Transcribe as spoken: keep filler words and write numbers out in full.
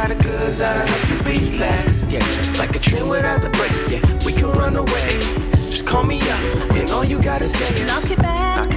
got the goods that'll help you relax. Yeah, like a train without the brakes. Yeah, we can run away. Just call me up, and all you gotta say is knock it back. Knock